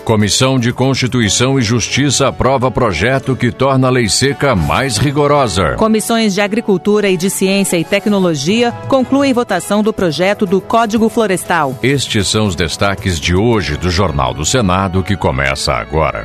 Comissão de Constituição e Justiça aprova projeto que torna a lei seca mais rigorosa. Comissões de Agricultura e de Ciência e Tecnologia concluem votação do projeto do Código Florestal. Estes são os destaques de hoje do Jornal do Senado, que começa agora.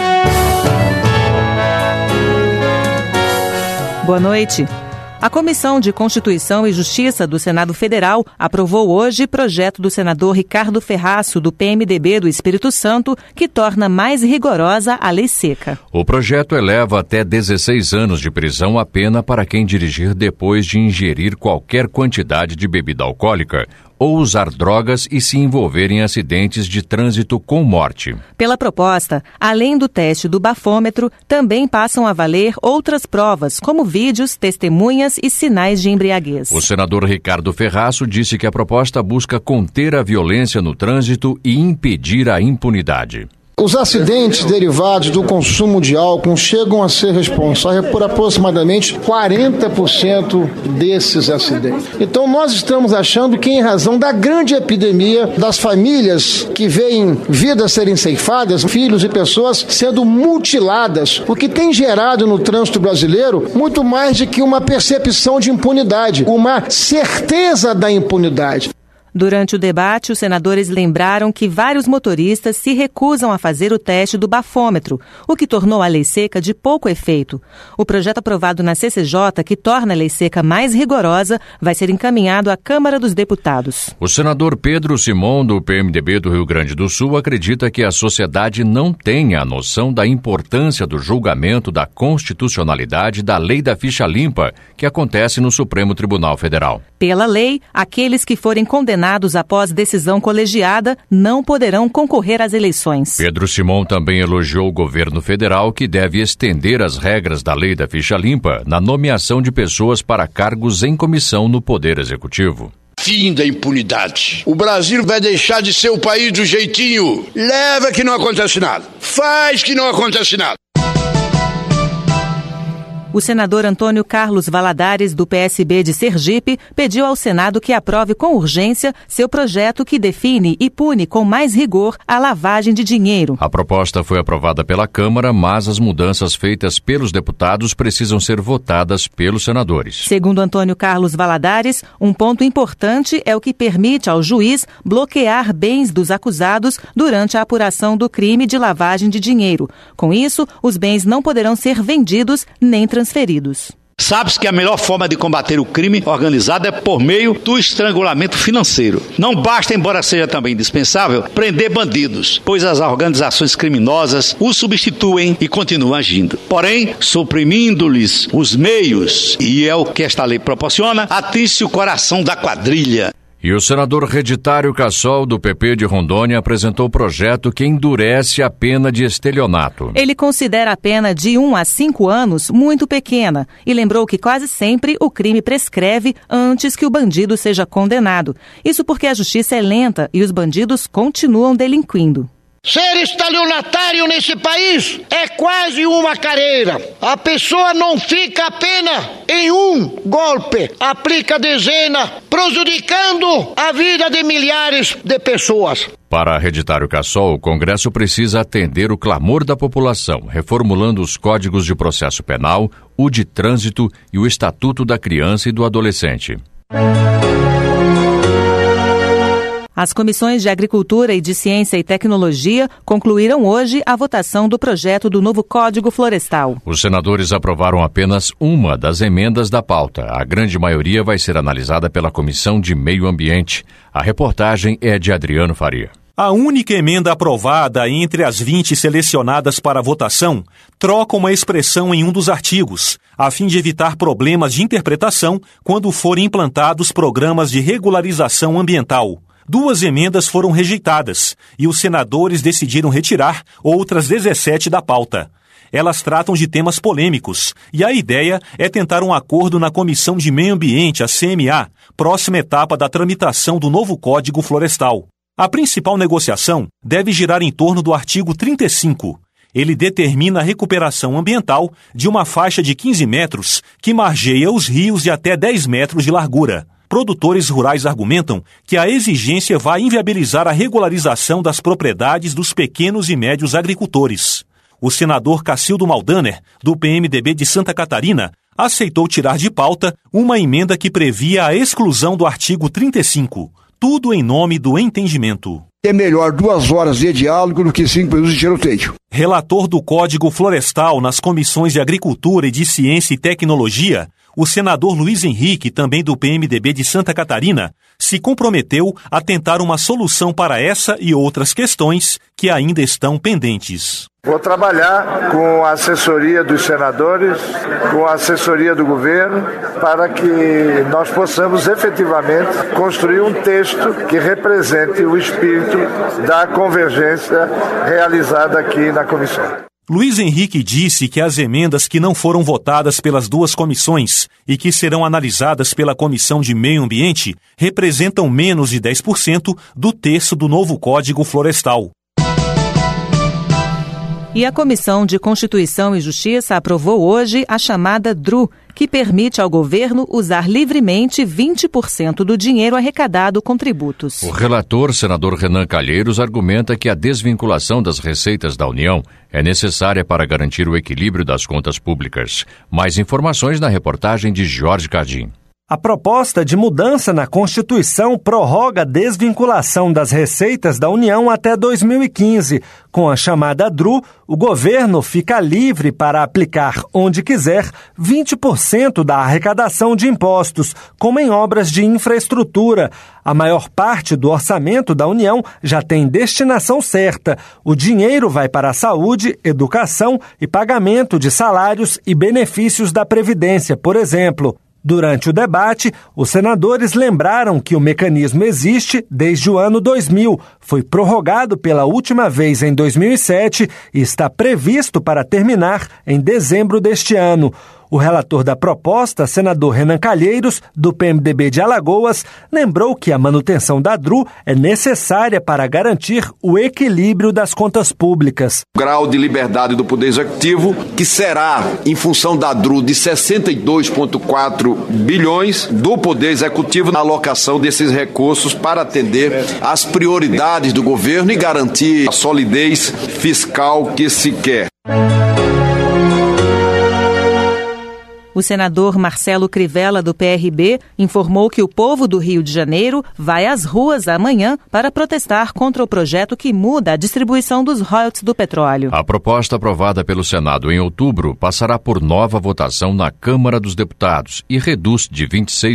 Boa noite. A Comissão de Constituição e Justiça do Senado Federal aprovou hoje projeto do senador Ricardo Ferraço, do PMDB do Espírito Santo, que torna mais rigorosa a lei seca. O projeto eleva até 16 anos de prisão a pena para quem dirigir depois de ingerir qualquer quantidade de bebida alcoólica ou usar drogas e se envolver em acidentes de trânsito com morte. Pela proposta, além do teste do bafômetro, também passam a valer outras provas, como vídeos, testemunhas e sinais de embriaguez. O senador Ricardo Ferraço disse que a proposta busca conter a violência no trânsito e impedir a impunidade. Os acidentes derivados do consumo de álcool chegam a ser responsáveis por aproximadamente 40% desses acidentes. Então nós estamos achando que, em razão da grande epidemia, das famílias que veem vidas serem ceifadas, filhos e pessoas sendo mutiladas, o que tem gerado no trânsito brasileiro muito mais do que uma percepção de impunidade, uma certeza da impunidade. Durante o debate, os senadores lembraram que vários motoristas se recusam a fazer o teste do bafômetro, o que tornou a lei seca de pouco efeito. O projeto aprovado na CCJ, que torna a lei seca mais rigorosa, vai ser encaminhado à Câmara dos Deputados. O senador Pedro Simon, do PMDB do Rio Grande do Sul, acredita que a sociedade não tenha a noção da importância do julgamento da constitucionalidade da Lei da Ficha Limpa, que acontece no Supremo Tribunal Federal. Pela lei, aqueles que forem condenados após decisão colegiada não poderão concorrer às eleições. Pedro Simon também elogiou o governo federal, que deve estender as regras da Lei da Ficha Limpa na nomeação de pessoas para cargos em comissão no Poder Executivo. Fim da impunidade. O Brasil vai deixar de ser o país do jeitinho. Leva que não acontece nada. Faz que não acontece nada. O senador Antônio Carlos Valadares, do PSB de Sergipe, pediu ao Senado que aprove com urgência seu projeto que define e pune com mais rigor a lavagem de dinheiro. A proposta foi aprovada pela Câmara, mas as mudanças feitas pelos deputados precisam ser votadas pelos senadores. Segundo Antônio Carlos Valadares, um ponto importante é o que permite ao juiz bloquear bens dos acusados durante a apuração do crime de lavagem de dinheiro. Com isso, os bens não poderão ser vendidos nem transferidos. Sabe-se que a melhor forma de combater o crime organizado é por meio do estrangulamento financeiro. Não basta, embora seja também indispensável, prender bandidos, pois as organizações criminosas os substituem e continuam agindo. Porém, suprimindo-lhes os meios, e é o que esta lei proporciona, atinge-se o coração da quadrilha. E o senador Reditário Cassol, do PP de Rondônia, apresentou o projeto que endurece a pena de estelionato. Ele considera a pena de 1 a 5 anos muito pequena e lembrou que quase sempre o crime prescreve antes que o bandido seja condenado. Isso porque a justiça é lenta e os bandidos continuam delinquindo. Ser estelionatário nesse país é quase uma carreira. A pessoa não fica apenas em um golpe, aplica dezena, prejudicando a vida de milhares de pessoas. Para Reditário Cassol, o Congresso precisa atender o clamor da população, reformulando os códigos de processo penal, o de trânsito e o Estatuto da Criança e do Adolescente. As comissões de Agricultura e de Ciência e Tecnologia concluíram hoje a votação do projeto do novo Código Florestal. Os senadores aprovaram apenas uma das emendas da pauta. A grande maioria vai ser analisada pela Comissão de Meio Ambiente. A reportagem é de Adriano Faria. A única emenda aprovada entre as 20 selecionadas para a votação troca uma expressão em um dos artigos, a fim de evitar problemas de interpretação quando forem implantados programas de regularização ambiental. 2 emendas foram rejeitadas e os senadores decidiram retirar outras 17 da pauta. Elas tratam de temas polêmicos e a ideia é tentar um acordo na Comissão de Meio Ambiente, a CMA, próxima etapa da tramitação do novo Código Florestal. A principal negociação deve girar em torno do artigo 35. Ele determina a recuperação ambiental de uma faixa de 15 metros que margeia os rios de até 10 metros de largura. produtores rurais argumentam que a exigência vai inviabilizar a regularização das propriedades dos pequenos e médios agricultores. O senador Cacildo Maldaner, do PMDB de Santa Catarina, aceitou tirar de pauta uma emenda que previa a exclusão do artigo 35, tudo em nome do entendimento. É melhor 2 horas de diálogo do que 5 minutos de tiroteio. Relator do Código Florestal nas comissões de Agricultura e de Ciência e Tecnologia, o senador Luiz Henrique, também do PMDB de Santa Catarina, se comprometeu a tentar uma solução para essa e outras questões que ainda estão pendentes. Vou trabalhar com a assessoria dos senadores, com a assessoria do governo, para que nós possamos efetivamente construir um texto que represente o espírito da convergência realizada aqui na comissão. Luiz Henrique disse que as emendas que não foram votadas pelas 2 comissões e que serão analisadas pela Comissão de Meio Ambiente representam menos de 10% do texto do novo Código Florestal. E a Comissão de Constituição e Justiça aprovou hoje a chamada DRU, que permite ao governo usar livremente 20% do dinheiro arrecadado com tributos. O relator, senador Renan Calheiros, argumenta que a desvinculação das receitas da União é necessária para garantir o equilíbrio das contas públicas. Mais informações na reportagem de Jorge Cardim. A proposta de mudança na Constituição prorroga a desvinculação das receitas da União até 2015. Com a chamada DRU, o governo fica livre para aplicar onde quiser 20% da arrecadação de impostos, como em obras de infraestrutura. A maior parte do orçamento da União já tem destinação certa. O dinheiro vai para a saúde, educação e pagamento de salários e benefícios da Previdência, por exemplo. Durante o debate, os senadores lembraram que o mecanismo existe desde o ano 2000, foi prorrogado pela última vez em 2007 e está previsto para terminar em dezembro deste ano. O relator da proposta, senador Renan Calheiros, do PMDB de Alagoas, lembrou que a manutenção da DRU é necessária para garantir o equilíbrio das contas públicas. O grau de liberdade do Poder Executivo, que será, em função da DRU, de 62,4 bilhões do Poder Executivo na alocação desses recursos para atender às prioridades do governo e garantir a solidez fiscal que se quer. O senador Marcelo Crivella, do PRB, informou que o povo do Rio de Janeiro vai às ruas amanhã para protestar contra o projeto que muda a distribuição dos royalties do petróleo. A proposta aprovada pelo Senado em outubro passará por nova votação na Câmara dos Deputados e reduz de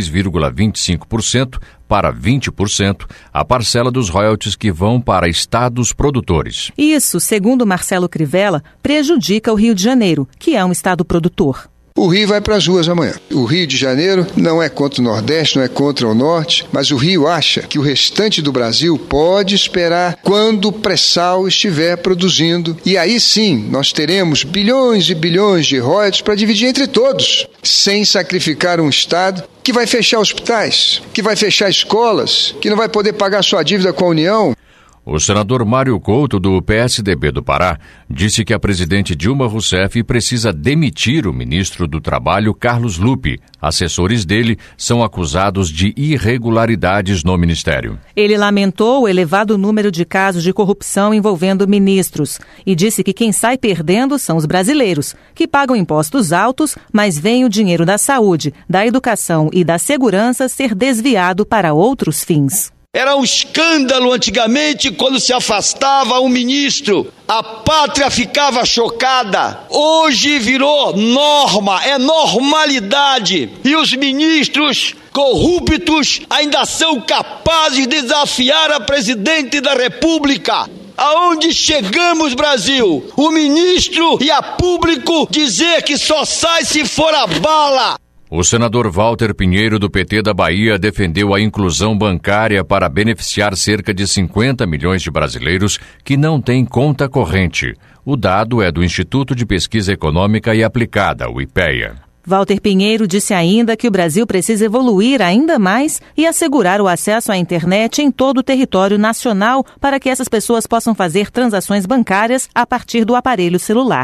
26,25% para 20% a parcela dos royalties que vão para estados produtores. Isso, segundo Marcelo Crivella, prejudica o Rio de Janeiro, que é um estado produtor. O Rio vai para as ruas amanhã. O Rio de Janeiro não é contra o Nordeste, não é contra o Norte, mas o Rio acha que o restante do Brasil pode esperar quando o pré-sal estiver produzindo. E aí sim, nós teremos bilhões e bilhões de royalties para dividir entre todos, sem sacrificar um Estado que vai fechar hospitais, que vai fechar escolas, que não vai poder pagar sua dívida com a União. O senador Mário Couto, do PSDB do Pará, disse que a presidente Dilma Rousseff precisa demitir o ministro do Trabalho, Carlos Lupe. Assessores dele são acusados de irregularidades no ministério. Ele lamentou o elevado número de casos de corrupção envolvendo ministros e disse que quem sai perdendo são os brasileiros, que pagam impostos altos, mas veem o dinheiro da saúde, da educação e da segurança ser desviado para outros fins. Era um escândalo antigamente quando se afastava um ministro. A pátria ficava chocada. Hoje virou norma, é normalidade. E os ministros corruptos ainda são capazes de desafiar a presidente da República. Aonde chegamos, Brasil? O ministro e a público dizer que só sai se for a bala. O senador Walter Pinheiro, do PT da Bahia, defendeu a inclusão bancária para beneficiar cerca de 50 milhões de brasileiros que não têm conta corrente. O dado é do Instituto de Pesquisa Econômica e Aplicada, o IPEA. Walter Pinheiro disse ainda que o Brasil precisa evoluir ainda mais e assegurar o acesso à internet em todo o território nacional para que essas pessoas possam fazer transações bancárias a partir do aparelho celular.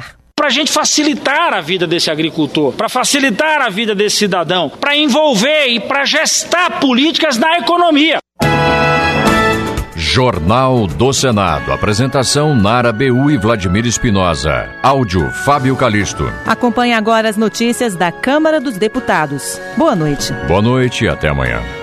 para a gente facilitar a vida desse agricultor, para facilitar a vida desse cidadão, para envolver e para gestar políticas na economia. Jornal do Senado. Apresentação Nara Beu e Vladimir Espinosa. Áudio Fábio Calisto. Acompanhe agora as notícias da Câmara dos Deputados. Boa noite. Boa noite e até amanhã.